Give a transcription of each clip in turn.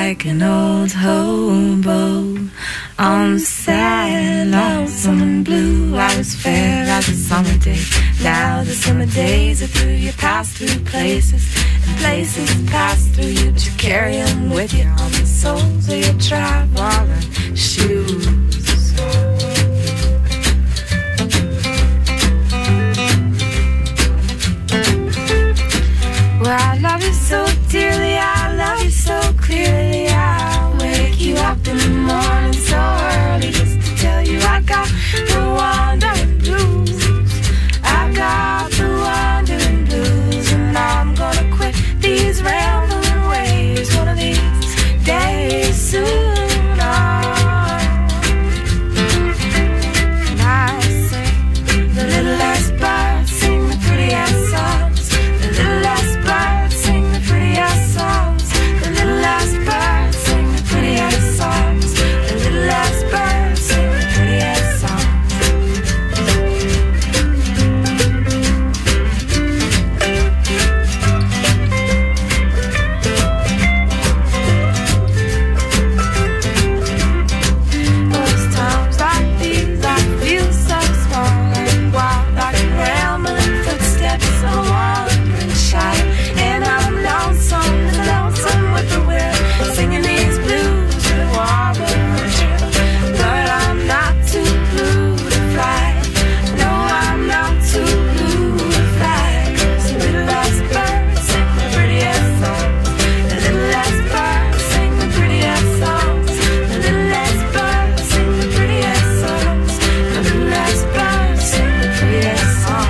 like an old hobo on the sad, lonesome and blue. I was fair as a summer day. Now the summer days are through. You pass through places, and places pass through you. But you carry them with you on the soles of your traveling shoes. Well, I love you so dearly, I love you so clearly. I'll wake you up in the morning so early just to tell you I got the wandering blues. I got the wandering blues, and I'm gonna quit these rambling ways one of these days soon. And I sing the little last bird, sing the prettiest songs. The little last bird, sing the prettiest songs. The little last bird, sing the prettiest songs. The little last bird, sing the prettiest songs. Those times like these, I feel so small and wild, like rambling footsteps of a wandering child. And I'm lonesome with the wind, singing these blues with a warble and chill. But I'm not too blue to fly. No, I'm not too blue to fly. 'Cause the little last bird sing the prettiest songs. The little last bird sing the prettiest songs. The little last bird sing the prettiest songs. The little last bird sing the prettiest songs.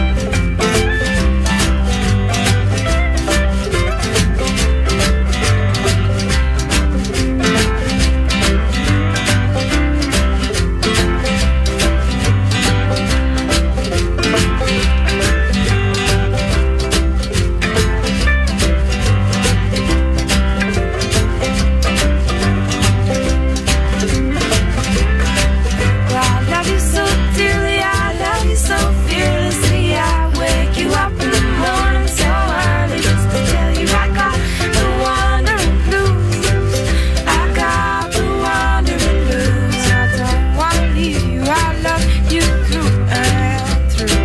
Well, I love you so dearly, I love you so fearlessly. I wake you up in the morning so early just to tell you I got the wandering blues. I got the wandering blues. I don't wanna leave you, I love you through and through.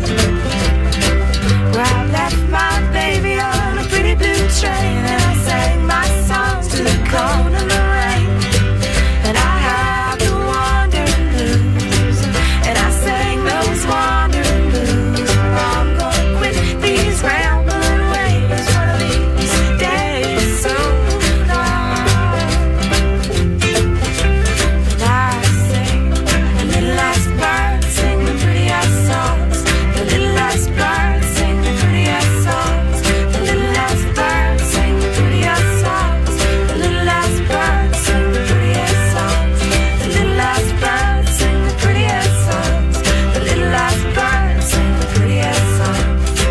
Well, I left my baby on a pretty blue train, and I sang my songs to the cold and the rain. And I had the wandering blues, and I sang those wandering blues. I'm gonna quit these rambling ways one of these days soon. And I sing the little last bird, sing the prettiest songs. The little last bird, sing the prettiest songs. The little last bird, sing the prettiest songs. The little last bird, sing the prettiest songs. The little last bird, sing the prettiest songs. The little last bird, sing the prettiest songs.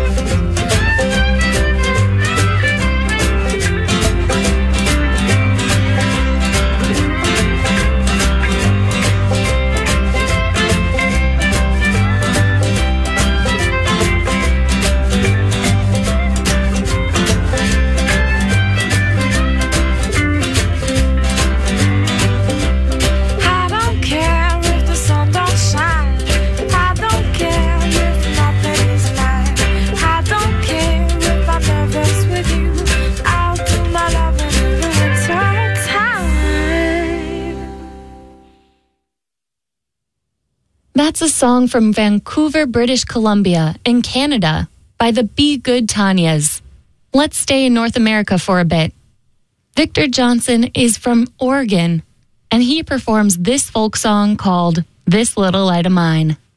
I don't care if the sun don't shine. I don't care if nothing's mine. I don't care if I'm nervous with you. I'll do my loving in the winter time. That's a song from Vancouver, British Columbia, in Canada, by the Be Good Tanyas. Let's stay in North America for a bit. Victor Johnson is from Oregon, and he performs this folk song called This Little Light of Mine.